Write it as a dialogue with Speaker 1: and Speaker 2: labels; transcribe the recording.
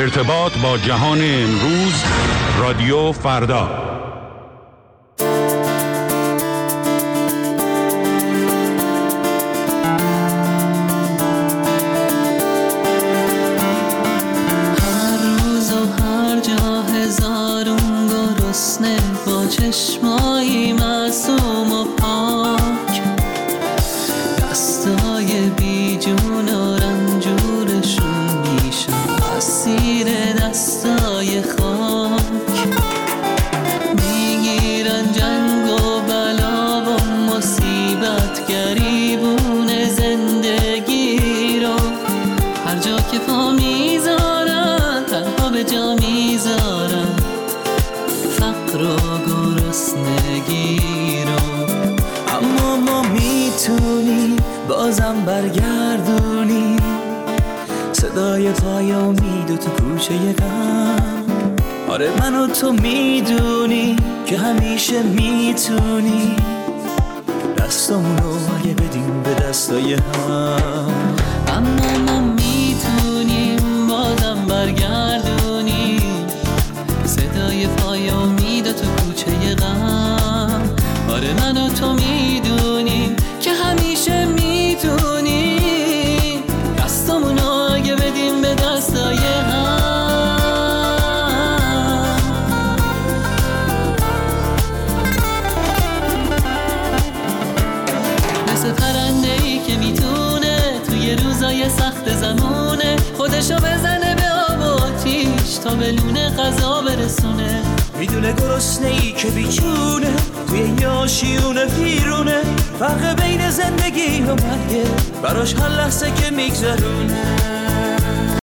Speaker 1: ارتباط با جهان امروز، رادیو فردا.
Speaker 2: چشمایی معصوم و پاک، دستای بی جون و رنجورشون میشن اسیر دستای خاک، میگیرن جنگ و بلا و مصیبت گریبون زندگی رو، هر جا که پا میذارن تنها به جا میذارن فقر و گرسنگی رو.
Speaker 3: اما ما میتونیم بازم برگردونیم صدای پای امید و تو کوچه غم. آره من و تو میدونی که همیشه میتونی دستامونو اگه بدیم به دستای هم.
Speaker 2: اما ما میتونیم بازم برگردونیم صدای پای امید و تو کوچه غم. آره من و تو میدونیم که همیشه میتونیم دستامونو اگه بدیم به دستای هم. مثل پرنده‌ای که میتونه توی روزای سخت زمونه خودشو بزنه به آب و آتیش تا به لونه غذا برسونه.
Speaker 3: میدونه گرسنه‌ای که بیچونه توی یاشیونه پیرونه، فرق بین زندگی و مرگه براش هر لحظه که میگذرونه.